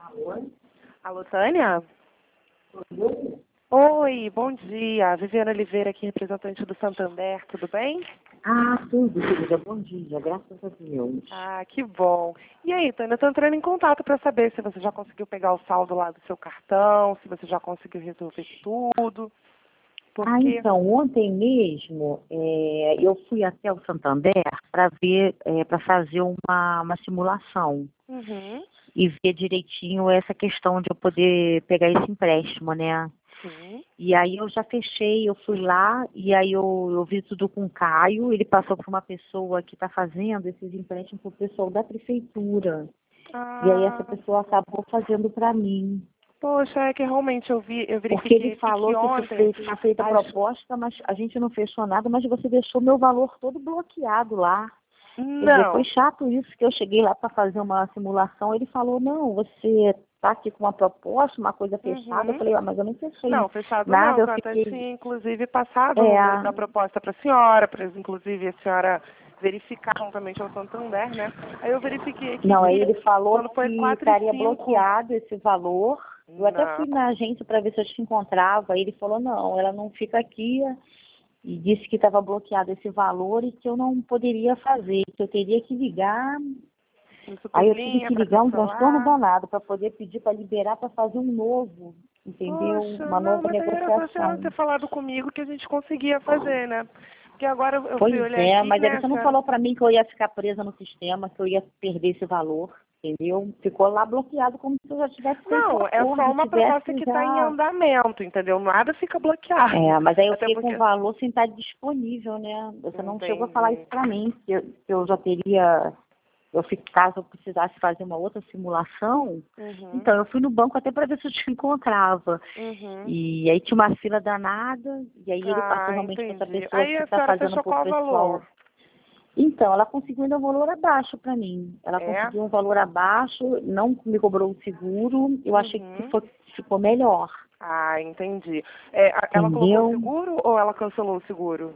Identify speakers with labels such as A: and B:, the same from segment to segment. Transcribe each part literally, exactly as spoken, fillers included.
A: Alô?
B: Alô, Tânia?
A: Oi?
B: Oi, bom dia. Viviana Oliveira aqui, representante do Santander, tudo bem?
A: Ah, tudo, querida. Bom dia, graças a Deus.
B: Ah, que bom. E aí, Tânia, eu tô entrando em contato para saber se você já conseguiu pegar o saldo lá do seu cartão, se você já conseguiu resolver tudo.
A: Ah,
B: Porque...
A: então, ontem mesmo é, eu fui até o Santander para ver, é, para fazer uma, uma simulação
B: Uhum.
A: e ver direitinho essa questão de eu poder pegar esse empréstimo, né?
B: Sim.
A: E aí eu já fechei, eu fui lá e aí eu, eu vi tudo com o Caio, ele passou para uma pessoa que está fazendo esses empréstimos para o pessoal da prefeitura. E aí essa
B: Ah,
A: pessoa acabou fazendo para mim.
B: poxa, é que realmente eu vi, eu
A: Porque ele
B: verifiquei aqui que
A: falou que
B: ontem...
A: tinha feito a
B: as-
A: proposta, mas a gente não fechou nada, mas você deixou meu valor todo bloqueado lá. Quer dizer, foi
B: Não.
A: chato isso, que eu cheguei lá para fazer uma simulação, ele falou, não, você está aqui com uma proposta, uma coisa fechada. Eu
B: Uhum.
A: falei, ah, mas eu não fechei
B: Não, fechado não,
A: nada, eu
B: que eu até
A: fiquei...
B: tinha, inclusive, passado o
A: É,
B: número da proposta para a senhora, para, inclusive, a senhora verificar juntamente ao Santander, né? Aí eu verifiquei aqui
A: não, aí
B: que
A: ele falou
B: quando foi
A: que
B: quatro e
A: estaria
B: cinco.
A: bloqueado esse valor. Eu até
B: Não.
A: fui na agência para ver se eu te encontrava. Aí ele falou, não, ela não fica aqui. E disse que estava bloqueado esse valor e que eu não poderia fazer, que eu teria que ligar.
B: No
A: Aí eu tive
B: Superlinha
A: que
B: para
A: ligar um transtorno
B: cancelar.
A: danado para poder pedir para liberar para fazer um novo, entendeu?
B: Poxa,
A: Uma
B: não,
A: nova
B: mas aí era para a senhora
A: negociação.
B: ter falado comigo que a gente conseguia fazer, né? Porque agora eu fui
A: Pois
B: olhar
A: é,
B: aqui,
A: mas aí
B: né, a
A: você não
B: senhora...
A: falou para mim que eu ia ficar presa no sistema, que eu ia perder esse valor, entendeu? Ficou lá bloqueado como se eu já tivesse feito um
B: Não, é só
A: acordo,
B: uma proposta
A: tivesse
B: que está em
A: já...
B: andamento, entendeu? Nada fica bloqueado.
A: É, mas aí eu
B: Até
A: fiquei com o
B: porque...
A: valor sem estar disponível, né? Você não chegou a falar isso
B: Entendi.
A: para mim, que eu, que eu já teria... Eu fiquei, caso eu precisasse fazer uma outra simulação,
B: Uhum.
A: então eu fui no banco até para ver se eu te encontrava.
B: Uhum.
A: E aí tinha uma fila danada, e aí ele passou
B: Ah,
A: realmente para essa
B: entendi.
A: pessoa
B: Aí
A: que
B: a
A: está
B: senhora
A: fazendo
B: fechou
A: para o
B: qual
A: pessoal.
B: valor?
A: Então, ela conseguiu ainda um valor abaixo para mim. Ela
B: É?
A: conseguiu um valor abaixo, não me cobrou o seguro, eu achei que
B: Uhum.
A: foi, ficou melhor.
B: Ah, entendi. É, a- ela colocou o
A: Entendeu?
B: seguro ou ela cancelou o seguro?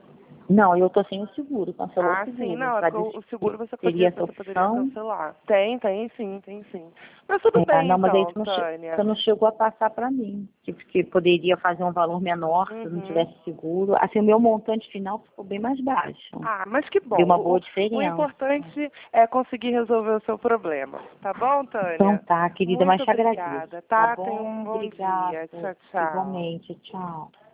A: Não, eu tô sem o seguro, cancelou o
B: Ah, sim,
A: seguro.
B: não, é
A: Ela
B: porque
A: disse
B: o o
A: que
B: seguro você
A: teria
B: podia,
A: essa
B: você poderia
A: opção.
B: cancelar. Tem, tem sim, tem sim. Mas tudo
A: É,
B: bem
A: não, mas aí
B: então,
A: você não, che-
B: Tânia.
A: você não chegou a passar para mim, que, que poderia fazer um valor menor se eu não
B: Uhum.
A: tivesse seguro. Assim, o meu montante final ficou bem mais baixo.
B: Ah, mas que
A: Deu
B: bom.
A: uma
B: O,
A: boa
B: o, o
A: diferença.
B: importante é conseguir resolver o seu problema. Tá bom,
A: Então
B: Tânia?
A: tá, querida, mas
B: Muito
A: te agradeço.
B: obrigada,
A: Tá
B: tá? Tenha
A: bom?
B: um bom
A: Obrigada.
B: dia. Tchau, tchau.
A: Igualmente. Tchau.